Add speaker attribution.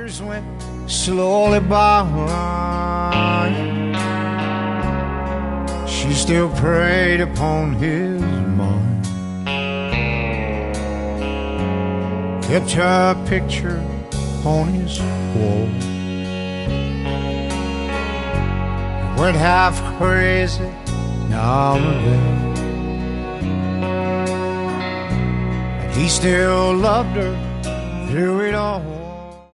Speaker 1: years went slowly by. She still preyed upon his mind, kept her picture on his wall. Went half crazy now and then, but he still loved her through it all.